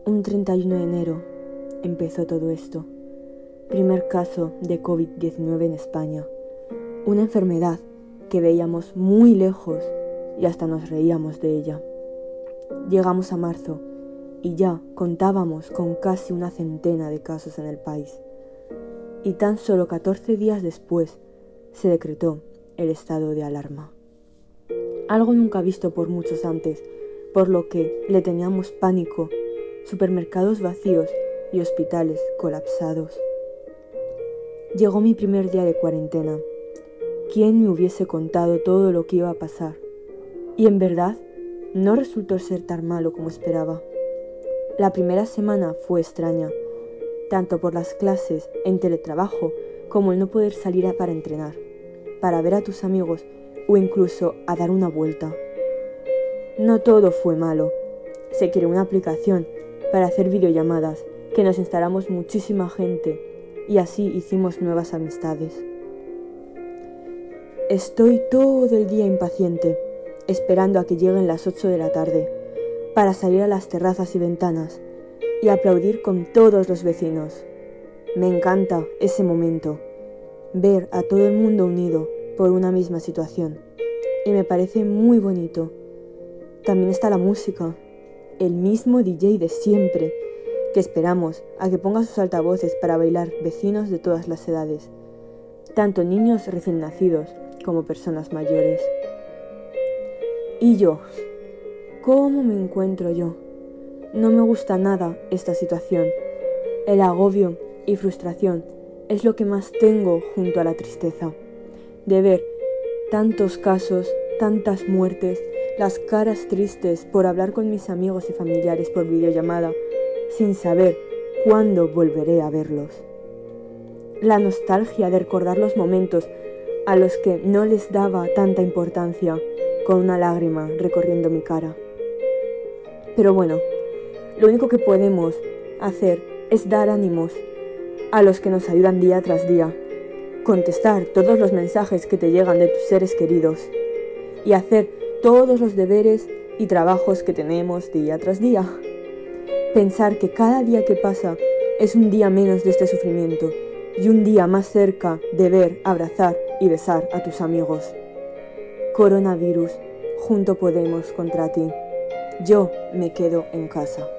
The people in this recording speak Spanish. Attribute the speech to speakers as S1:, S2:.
S1: Un 31 de enero empezó todo esto. Primer caso de COVID-19 en España. Una enfermedad que veíamos muy lejos y hasta nos reíamos de ella. Llegamos a marzo y ya contábamos con casi una centena de casos en el país. Y tan solo 14 días después se decretó el estado de alarma. Algo nunca visto por muchos antes, por lo que le teníamos pánico. Supermercados vacíos y hospitales colapsados. Llegó mi primer día de cuarentena. ¿Quién me hubiese contado todo lo que iba a pasar? Y en verdad, no resultó ser tan malo como esperaba. La primera semana fue extraña, tanto por las clases en teletrabajo como el no poder salir para entrenar, para ver a tus amigos o incluso a dar una vuelta. No todo fue malo. Se creó una aplicación para hacer videollamadas que nos instalamos muchísima gente y así hicimos nuevas amistades. Estoy todo el día impaciente, esperando a que lleguen las 8 de la tarde, para salir a las terrazas y ventanas y aplaudir con todos los vecinos. Me encanta ese momento, ver a todo el mundo unido por una misma situación, y me parece muy bonito. También está la música, el mismo DJ de siempre, que esperamos a que ponga sus altavoces para bailar vecinos de todas las edades, tanto niños recién nacidos como personas mayores. Y yo, ¿cómo me encuentro yo? No me gusta nada esta situación. El agobio y frustración es lo que más tengo junto a la tristeza, de ver tantos casos, tantas muertes, las caras tristes por hablar con mis amigos y familiares por videollamada, sin saber cuándo volveré a verlos. La nostalgia de recordar los momentos a los que no les daba tanta importancia, con una lágrima recorriendo mi cara. Pero bueno, lo único que podemos hacer es dar ánimos a los que nos ayudan día tras día, contestar todos los mensajes que te llegan de tus seres queridos y hacer todos los deberes y trabajos que tenemos día tras día. Pensar que cada día que pasa es un día menos de este sufrimiento y un día más cerca de ver, abrazar y besar a tus amigos. Coronavirus, junto podemos contra ti. Yo me quedo en casa.